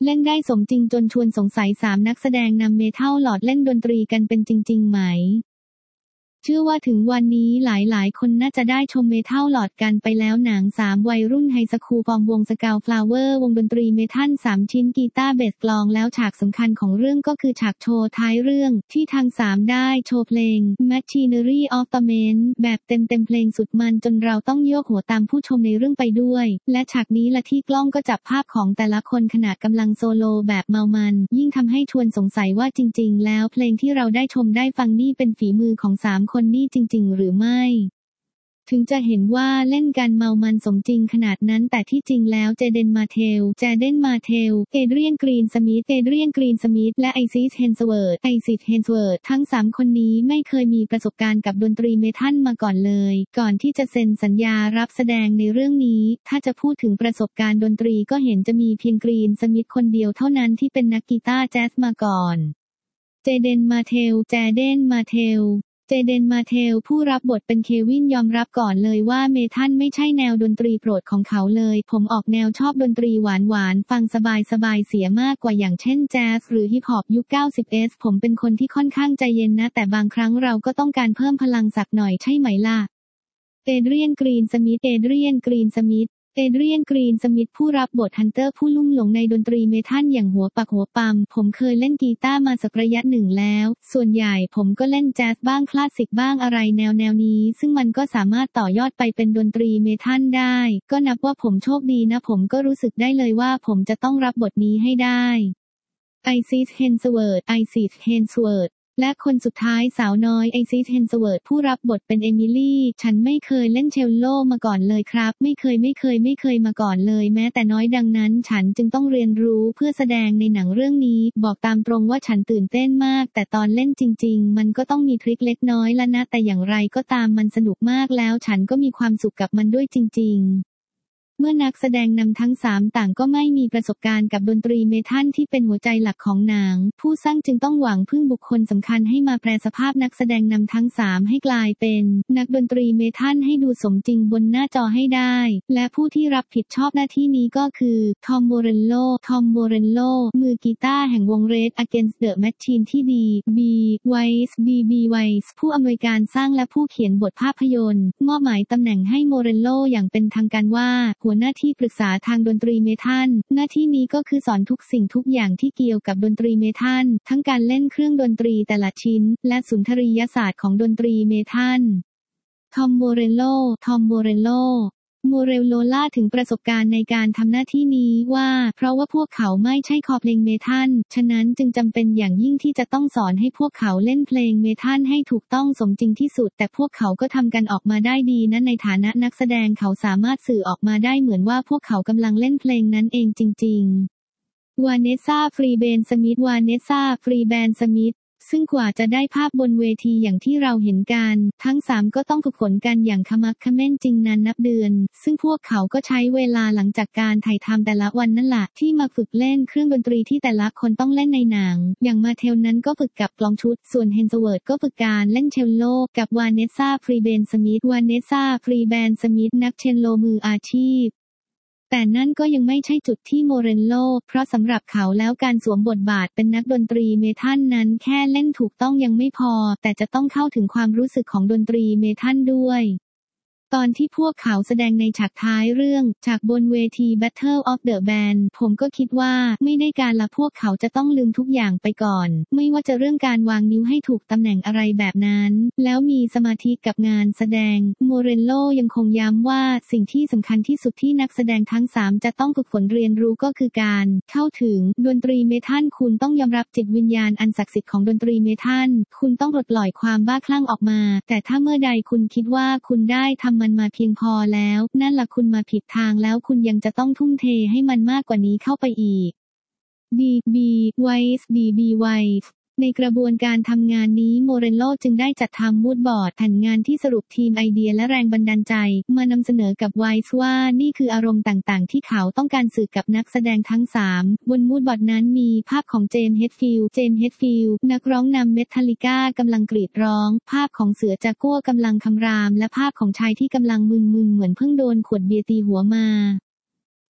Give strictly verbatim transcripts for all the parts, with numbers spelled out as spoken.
เล่นได้สมจริงจนชวนสงสัยสามนักแสดงนำเมทัลลอร์ดเล่นดนตรีกันเป็นจริงๆไหมเชื่อว่าถึงวันนี้หลายๆคนน่าจะได้ชมเมทัลลอร์ดกันไปแล้วหนังสามวัยรุ่นไฮสคูลฟอร์มวงสกาวฟลาวเวอร์วงดนตรีเมทัลสามชิ้นกีตาร์เบสกลองแล้วฉากสำคัญของเรื่องก็คือฉากโชว์ท้ายเรื่องที่ทางสามได้โชว์เพลง Machinery of the Men แบบเต็มๆเพลงสุดมันจนเราต้องโยกหัวตามผู้ชมในเรื่องไปด้วยและฉากนี้ละที่กล้องก็จับภาพของแต่ละคนขณะกำลังโซโลแบบเมามันยิ่งทำให้ชวนสงสัยว่าจริงๆแล้วเพลงที่เราได้ชมได้ฟังนี่เป็นฝีมือของสามคนนี่จริงๆหรือไม่ถึงจะเห็นว่าเล่นกันเมามันสมจริงขนาดนั้นแต่ที่จริงแล้วเจเดนมาเทลเจเดนมาเทลเอเดรียนกรีนสมิธเอเดรียนกรีนสมิธและไอซิสเฮนสเวิร์ดไอซิสเฮนสเวิร์ดทั้งสามคนนี้ไม่เคยมีประสบการณ์กับดนตรีเมทัลมาก่อนเลยก่อนที่จะเซ็นสัญญารับแสดงในเรื่องนี้ถ้าจะพูดถึงประสบการณ์ดนตรีก็เห็นจะมีเพียงกรีนสมิธคนเดียวเท่านั้นที่เป็นนักกีตาร์แจ๊สมาก่อนเจเดนมาเทลเจเดนมาเทลเจเดนมาเทลผู้รับบทเป็นเควินยอมรับก่อนเลยว่าเมทัลไม่ใช่แนวดนตรีโปรดของเขาเลยผมออกแนวชอบดนตรีหวานๆฟังสบายๆเสียมากกว่าอย่างเช่นแจ๊สหรือฮิปฮอปยุค เก้าสิบ เอส ผมเป็นคนที่ค่อนข้างใจเย็นนะแต่บางครั้งเราก็ต้องการเพิ่มพลังสักหน่อยใช่ไหมล่ะเอเดรียนกรีนสมิธเอเดรียนกรีนสมิธเอเดรียนกรีนสมิธผู้รับบทฮันเตอร์ผู้ลุ่มหลงในดนตรีเมทัลอย่างหัวปักหัวปั๊มผมเคยเล่นกีตาร์มาสักระยะหนึ่งแล้วส่วนใหญ่ผมก็เล่นแจ๊สบ้างคลาสสิกบ้างอะไรแนวแนวนี้ซึ่งมันก็สามารถต่อยอดไปเป็นดนตรีเมทัลได้ก็นับว่าผมโชคดีนะผมก็รู้สึกได้เลยว่าผมจะต้องรับบทนี้ให้ได้ไอซิสเฮนสเวิร์ดไอซิสเฮนสเวิร์ดและคนสุดท้ายสาวน้อยไอซิสเฮนสเวิร์ดผู้รับบทเป็นเอมิลี่ฉันไม่เคยเล่นเชลโลมาก่อนเลยครับไม่เคยไม่เคยไม่เคยมาก่อนเลยแม้แต่น้อยดังนั้นฉันจึงต้องเรียนรู้เพื่อแสดงในหนังเรื่องนี้บอกตามตรงว่าฉันตื่นเต้นมากแต่ตอนเล่นจริงๆมันก็ต้องมีทริคเล็กน้อยละนะแต่อย่างไรก็ตามมันสนุกมากแล้วฉันก็มีความสุขกับมันด้วยจริงๆเมื่อนักแสดงนำทั้งสามต่างก็ไม่มีประสบการณ์กับดนตรีเมทัลที่เป็นหัวใจหลักของหนังผู้สร้างจึงต้องหวังพึ่งบุคคลสำคัญให้มาแปลสภาพนักแสดงนำทั้งสามให้กลายเป็นนักดนตรีเมทัลให้ดูสมจริงบนหน้าจอให้ได้และผู้ที่รับผิดชอบหน้าที่นี้ก็คือทอมโมเรลโลทอมโมเรลโลมือกีตาร์แห่งวง Rage Against the Machine ที่ดีบีไวส์บีบีไวส์ผู้อำนวยการสร้างและผู้เขียนบทภาพยนตร์มอบหมายตำแหน่งให้โมเรลโลอย่างเป็นทางการว่าหัวหน้าที่ปรึกษาทางดนตรีเมทัลหน้าที่นี้ก็คือสอนทุกสิ่งทุกอย่างที่เกี่ยวกับดนตรีเมทัลทั้งการเล่นเครื่องดนตรีแต่ละชิ้นและสุนทรียศาสตร์ของดนตรีเมทัลทอมโมเรลโลทอมโมเรลโลโมเรลโลล่าถึงประสบการณ์ในการทำหน้าที่นี้ว่าเพราะว่าพวกเขาไม่ใช่คอเพลงเมทัลฉะนั้นจึงจำเป็นอย่างยิ่งที่จะต้องสอนให้พวกเขาเล่นเพลงเมทัลให้ถูกต้องสมจริงที่สุดแต่พวกเขาก็ทำกันออกมาได้ดีนะในฐานะนักแสดงเขาสามารถสื่อออกมาได้เหมือนว่าพวกเขากำลังเล่นเพลงนั้นเองจริงๆวาเนสซาฟรีเบนสมิธวาเนสซาฟรีแบนสมิธซึ่งกว่าจะได้ภาพบนเวทีอย่างที่เราเห็นกันทั้งสามก็ต้องฝึกฝนกันอย่างขมักเขม้นจริงนานนับเดือนซึ่งพวกเขาก็ใช้เวลาหลังจากการถ่ายทำแต่ละวันนั่นแหละที่มาฝึกเล่นเครื่องดนตรีที่แต่ละคนต้องเล่นในหนังอย่างมาเทลนั้นก็ฝึกกับกลองชุดส่วนเฮนสเวิร์ดก็ฝึกการเล่นเชลโลกับวาเนสซาฟรีเบนสมิธวาเนสซาฟรีแบนสมิธนักเชลโลมืออาชีพแต่นั่นก็ยังไม่ใช่จุดที่โมเรลโลเพราะสำหรับเขาแล้วการสวมบทบาทเป็นนักดนตรีเมทัลนั้นแค่เล่นถูกต้องยังไม่พอแต่จะต้องเข้าถึงความรู้สึกของดนตรีเมทัลด้วยตอนที่พวกเขาแสดงในฉากท้ายเรื่องฉากบนเวที Battle of the Band ผมก็คิดว่าไม่ได้การละพวกเขาจะต้องลืมทุกอย่างไปก่อนไม่ว่าจะเรื่องการวางนิ้วให้ถูกตำแหน่งอะไรแบบนั้นแล้วมีสมาธิกับงานแสดงโมเรลโลยังคงย้ำว่าสิ่งที่สำคัญที่สุดที่นักแสดงทั้งสามจะต้องฝึกฝนเรียนรู้ก็คือการเข้าถึงดนตรีเมทัลคุณต้องยอมรับจิตวิญญาณอันศักดิ์สิทธิ์ของดนตรีเมทัลคุณต้องปลดปล่อยความบ้าคลั่งออกมาแต่ถ้าเมื่อใดคุณคิดว่าคุณได้ทำมันมาเพียงพอแล้วนั่นล่ะคุณมาผิดทางแล้วคุณยังจะต้องทุ่มเทให้มันมากกว่านี้เข้าไปอีก ดี บี ไวส์ ดี บี ไวส์ ในกระบวนการทำงานนี้โมเรลโลจึงได้จัดทำมูดบอร์ดแผ่นงานที่สรุปทีมไอเดียและแรงบันดาลใจมานำเสนอกับไวส์ว่านี่คืออารมณ์ต่างๆที่เขาต้องการสื่อกับนักแสดงทั้งสามบนมูดบอร์ดนั้นมีภาพของเจมส์เฮดฟิลด์เจมส์เฮดฟิลด์นักร้องนำเมทัลลิก้ากำลังกรีดร้องภาพของเสือจากัวกำลังคำรามและภาพของชายที่กำลังมึนๆเหมือนเพิ่งโดนขวดเบียร์ตีหัวมา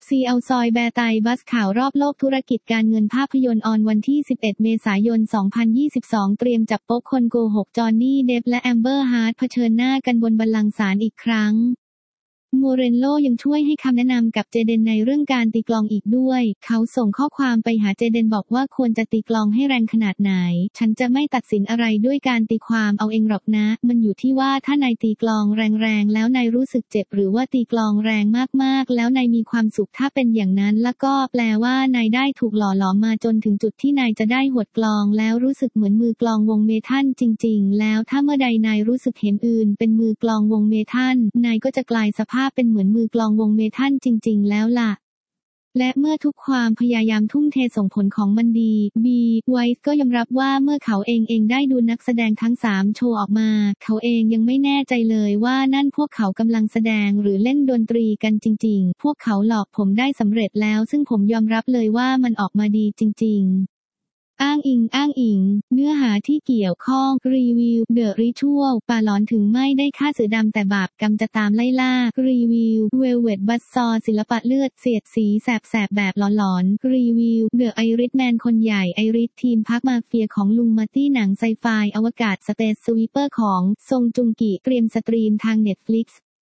ซีเอาซอยแบร์ไตบัสข่าวรอบโลกธุรกิจการเงินภาพยนตร์ออนวันที่สิบเอ็ดเมษายนสองพันยี่สิบสองเตรียมจับโป๊กคนโกหกจอห์นนี่เดปและแอมเบอร์ฮาร์ดเผชิญหน้ากันบนบัลลังก์ศาลอีกครั้งโมเรนโลยังช่วยให้คำแนะนำกับเจเดนในเรื่องการตีกลองอีกด้วยเขาส่งข้อความไปหาเจเดนบอกว่าควรจะตีกลองให้แรงขนาดไหนฉันจะไม่ตัดสินอะไรด้วยการตีความเอาเองหรอกนะมันอยู่ที่ว่าถ้านายตีกลองแรงๆแล้วนายรู้สึกเจ็บหรือว่าตีกลองแรงมากๆแล้วนายมีความสุขถ้าเป็นอย่างนั้นแล้วก็แปลว่านายได้ถูกหล่อหลอมมาจนถึงจุดที่นายจะได้หวดกลองแล้วรู้สึกเหมือนมือกลองวงเมทัลจริงๆแล้วถ้าเมื่อใดนายรู้สึกเห็นอื่นเป็นมือกลองวงเมทัลนายก็จะกลายสภาพเป็นเหมือนมือกลองวงเมทัลจริงๆแล้วล่ะและเมื่อทุกความพยายามทุ่มเทส่งผลของมันดีบีไวส์ก็ยอมรับว่าเมื่อเขาเองเองได้ดูนักแสดงทั้งสามโชว์ออกมาเขาเองยังไม่แน่ใจเลยว่านั่นพวกเขากำลังแสดงหรือเล่นดนตรีกันจริงๆพวกเขาหลอกผมได้สำเร็จแล้วซึ่งผมยอมรับเลยว่ามันออกมาดีจริงๆอ้างอิงอ้างอิงเนื้อหาที่เกี่ยวข้องรีวิวเดอะริทัลป่าหลอนถึงไม่ได้ฆ่าเสือดำแต่บาปกรรมจะตามไล่ล่ารีวิวเวลเวตบัสซอศิลปะเลือดเสียดสีแสบๆแบบหลอนๆรีวิวเดอะไอริชแมนคนใหญ่ไอริชทีมพักมาเฟียของลุงมาร์ตี้หนังไซไฟอวกาศสเปซสวีปเปอร์ของซงจุงกิเตรียมสตรีมทาง Netflix